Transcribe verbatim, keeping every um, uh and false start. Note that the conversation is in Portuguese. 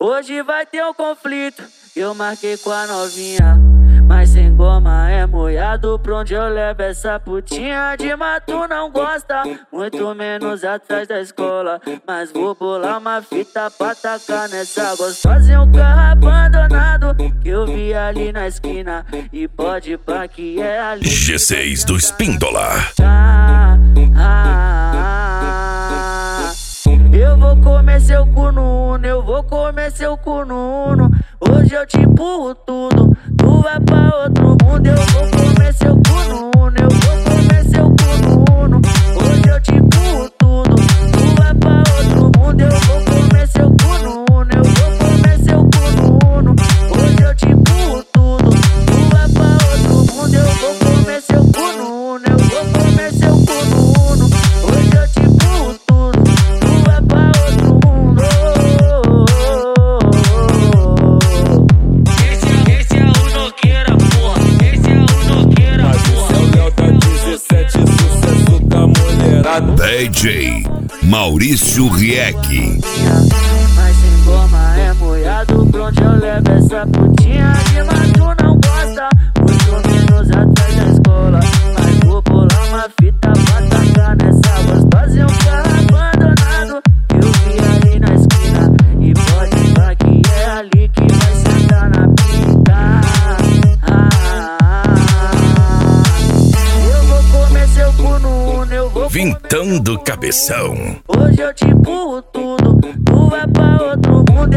Hoje vai ter um conflito, eu marquei com a novinha. Mas sem goma é molhado, pra onde eu levo essa putinha de mato não gosta, muito menos atrás da escola. Mas vou bolar uma fita pra tacar nessa gostosa em um carro abandonado que eu vi ali na esquina. E pode pá que é ali G seis do Espíndola. ah, ah, ah. Eu vou comer seu cu no uno, eu vou comer seu cu no uno. Hoje eu te empurro tudo, tu vai pra outro mundo. Eu vou comer seu cu no uno, eu vou comer seu cu no uno. Hoje eu te empurro tudo, tu vai pra outro mundo. Eu vou comer seu cu no uno, eu vou comer seu cu no uno. Hoje eu te empurro tudo, tu vai pra outro mundo. Eu vou comer seu cu no uno, eu vou comer seu cu no uno. Hoje eu te empurro tudo, tu vai pra outro mundo. D J Maurício Rieck. Mas sem goma é molhado, pra onde eu levo essa putinha de mato não gosta, muito menos atrás da escola. Mas vou bolar uma fita pra tacar nessa gostosa em um carro abandonado que eu vi ali na esquina. E pode falar que é ali que vai sentar na pinta. ah, ah, ah. Eu vou comer seu cu no uno, eu vou Vintando Cabeção. Hoje eu te empurro tudo, tu vai pra outro mundo.